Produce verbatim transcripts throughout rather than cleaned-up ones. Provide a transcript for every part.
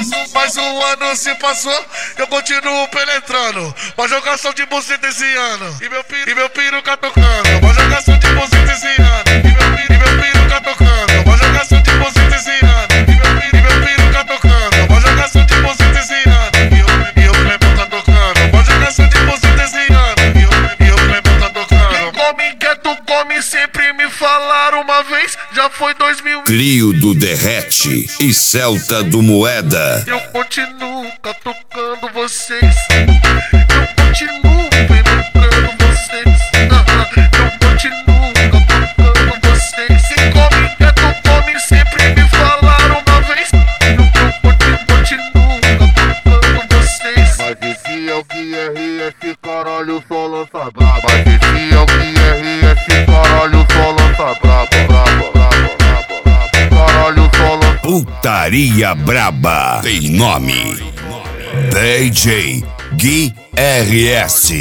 Mais um, mais um ano se passou, eu continuo penetrando. Uma jogação de buceta esse ano. E meu piru, e meu piruca tocando. Uma jogação de buceta esse ano. E meu piru, e meu piruca tocando. Uma jogação de buceta esse ano. E meu piru, e meu piruca tocando. Uma jogação de buceta esse ano. E eu, e eu Clebão tá tocando. Uma jogação de buceta esse ano. E eu, e eu Clebão tá tocando. Quem come quer tu come, sempre me falaram uma vez. Já foi dois mil. Crio do Derrete e Celta do Moeda. Eu continuo catucando vocês. Eu continuo penetrando vocês. Eu continuo catucando vocês. Quem come quer tu come, sempre me falaram uma vez. Eu continuo catucando vocês. Mas esse é o que é ri, esse caralho só lança braba. Mas esse é o que é ri, esse caralho só lança braba. Braba, braba, braba, braba. Caralho só lança. Putaria Braba tem nome: D J Gui R S.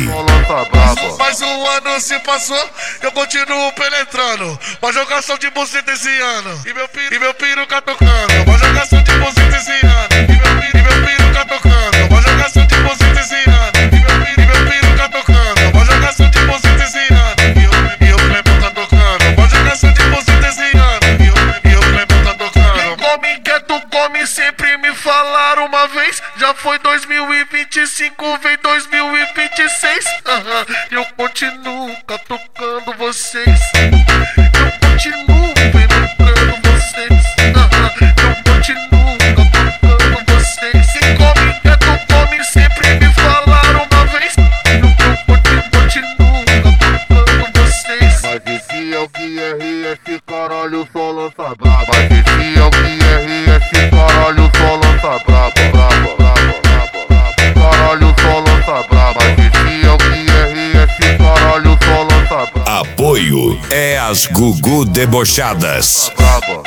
Mais um ano se passou, eu continuo penetrando. Uma jogação de buceta esse ano. E meu piru, e meu piruca tocando. Uma jogação de buceta esse ano. E meu piru, e meu piruca tocando. Uma jogação de buceta esse ano. E meu piru, e meu piruca tocando. Uma jogação de buceta esse ano. E eu, e eu Clebão tá tocando. Uma jogação de buceta esse ano. E eu, e eu Clebão tá tocando. Quem come quer tu come, sempre me falaram uma vez. Já foi dois mil e vinte e cinco, vem dois mil e vinte e seis. Aham, eu continuo catucando vocês. Eu continuo penetrando vocês. Aham, eu continuo catucando vocês. Quem come quer tu come, sempre me falaram uma vez. Eu continuo catucando vocês. Mas esse é o que é ri, esse caralho só lança braba. Mas esse é o que é ri, esse caralho só lança braba. Braba, braba, braba, braba. Caralho só lança braba. Mas esse é o que é ri, esse caralho só lança braba. Apoio é as Gugu Debochadas. Braba.